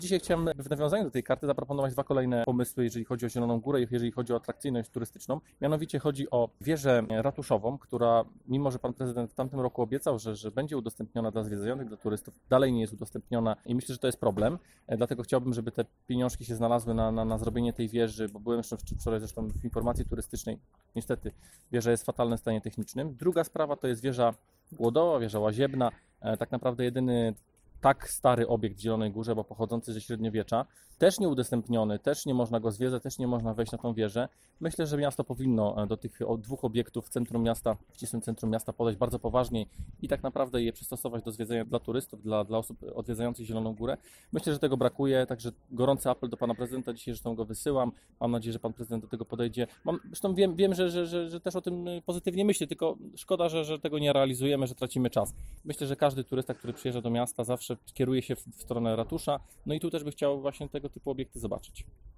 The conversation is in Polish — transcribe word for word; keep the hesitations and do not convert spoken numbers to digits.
Dzisiaj chciałem w nawiązaniu do tej karty zaproponować dwa kolejne pomysły, jeżeli chodzi o Zieloną Górę i jeżeli chodzi o atrakcyjność turystyczną. Mianowicie chodzi o wieżę ratuszową, która mimo, że pan prezydent w tamtym roku obiecał, że, że będzie udostępniona dla zwiedzających, dla turystów, dalej nie jest udostępniona i myślę, że to jest problem. Dlatego chciałbym, żeby te pieniążki się znalazły na, na, na zrobienie tej wieży, bo byłem jeszcze wczoraj zresztą w informacji turystycznej. Niestety wieża jest w fatalnym stanie technicznym. Druga sprawa to jest wieża Głodowa, wieża łaziebna, tak naprawdę jedyny tak stary obiekt w Zielonej Górze, bo pochodzący ze średniowiecza, też nieudostępniony, też nie można go zwiedzać, też nie można wejść na tą wieżę. Myślę, że miasto powinno do tych dwóch obiektów w centrum miasta, w ścisłym centrum miasta podejść bardzo poważnie i tak naprawdę je przystosować do zwiedzania dla turystów, dla, dla osób odwiedzających Zieloną Górę. Myślę, że tego brakuje, także gorący apel do pana prezydenta, dzisiaj zresztą go wysyłam. Mam nadzieję, że pan prezydent do tego podejdzie. Mam, zresztą wiem, wiem że, że, że, że też o tym pozytywnie myśli, tylko szkoda, że, że tego nie realizujemy, że tracimy czas. Myślę, że każdy turysta, który przyjeżdża do miasta, zawsze kieruje się w, w stronę ratusza, no i tu też by chciał właśnie tego typu obiekty zobaczyć.